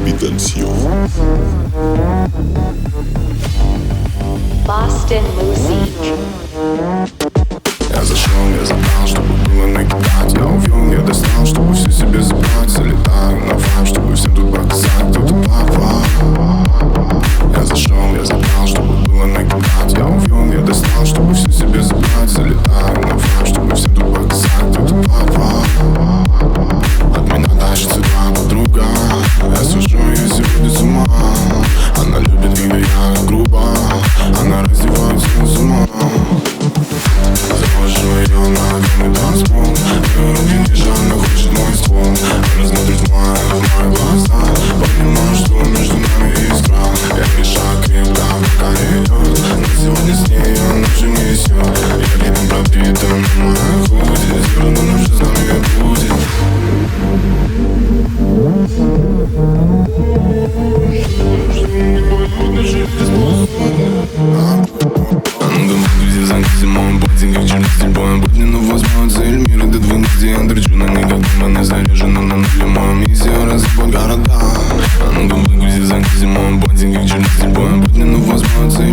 Vitancio. Boston Music. Я зашел, я забрал, чтобы было накидать. Я увел, я достал, чтобы все себе забрать. Залетаю на вайб, чтобы всем тут показать, кто ты папа. Я зашел, я забрал, чтобы было накидать. Я увел, я достал, чтобы все себе забрать. Залетаю на вайб, чтобы всем тут показать, кто ты папа. От меня тащится твоя подруга. Я сужу ее сегодня с ума. Она любит, когда я грубо. Она раздевается с ума. Завожу ее на огромный танцпол. Ее руки держат, она хочет мой ствол. Она смотрит в мои глаза. Понимаю, что между нами искра. Я мешаю крепко, пока не идет. Но сегодня с ней она же несет. Я ритм пропитан на моей худи. Зерна ночь с нами будет. Зимой ботинки, как через стильбоем. Будни, но возьму цель мира до 2 где я торчу на них, как дымно заряжена на нуле. Моя миссия разъебать города. А ну-ка выгрузи зимой ботинки, как через стильбоем. Будни, но возьму цель